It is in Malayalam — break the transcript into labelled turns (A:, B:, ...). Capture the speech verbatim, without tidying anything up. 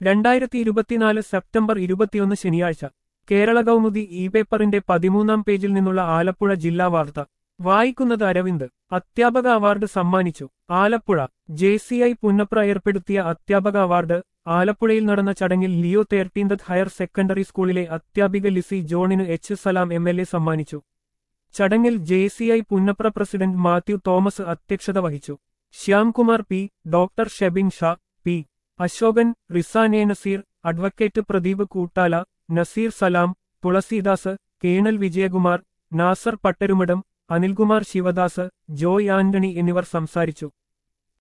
A: രണ്ടായിരത്തി ഇരുപത്തിനാല് സെപ്റ്റംബർ ഇരുപത്തിയൊന്ന് ശനിയാഴ്ച കേരള കൗമുദി ഇ പേപ്പറിന്റെ പതിമൂന്നാം പേജിൽ നിന്നുള്ള ആലപ്പുഴ ജില്ലാ വാർത്ത വായിക്കുന്നത് അരവിന്ദ്. അധ്യാപക അവാർഡ് സമ്മാനിച്ചു. Alappuzha J C I Punnapra ഏർപ്പെടുത്തിയ അധ്യാപക അവാർഡ് ആലപ്പുഴയിൽ നടന്ന ചടങ്ങിൽ ലിയോ തേർട്ടീൻത് ഹയർ സെക്കൻഡറി സ്കൂളിലെ അധ്യാപിക ലിസി ജോണിന് H Salam M L A സമ്മാനിച്ചു. ചടങ്ങിൽ J C I Punnapra president Mathew Thomas അധ്യക്ഷത വഹിച്ചു. Shyamkumar P, doctor Shebin Shah, P Ashokan, Rizane Nazeer, advocate Pradeep Koottala, Nazeer Salam, Thulasidas, colonel Vijayakumar, Nasar Pattarumadam, Anilkumar Sivadas, Joy Antony എന്നിവർ സംസാരിച്ചു.